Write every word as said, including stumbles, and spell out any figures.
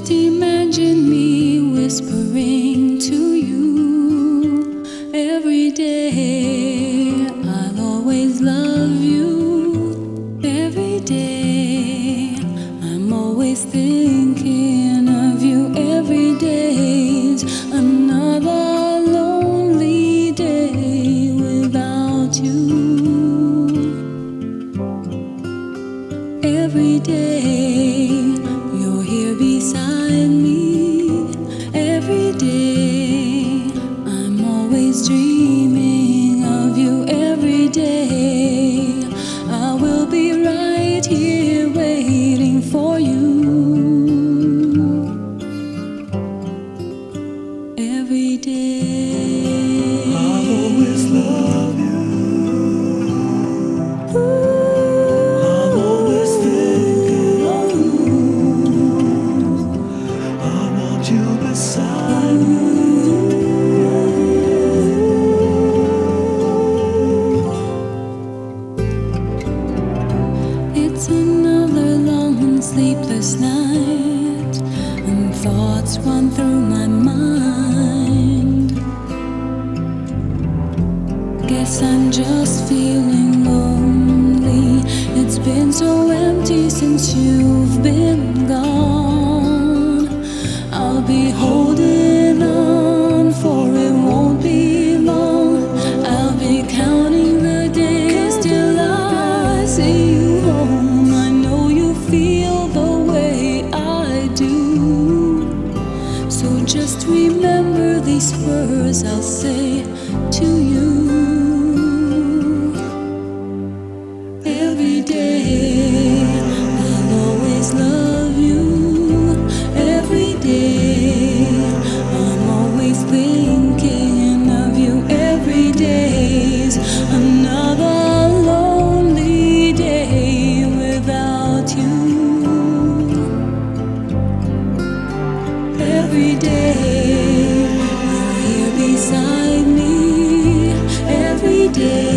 Just imagine me whispering to you every day. I'll always love you every day. I'm always thinking of you every day's another lonely day without you. Every day you're here beside me. Every day I'm always dreaming of you. Every day I will be right here waiting for you. Every day I'll always love you. I'm always thinking of you. I want you beside me. It's another long sleepless night, and thoughts run through my mind. Guess I'm just feeling lonely. It's been so empty since you've been gone. I'll be holding on, for it won't be long. I'll be counting the days till I see you home. I know you feel the way I do, so just remember these words I'll say to you. Every day I'll always love you. Every day I'm always thinking of you. Every day's another lonely day without you. Every day you're here beside me. Every day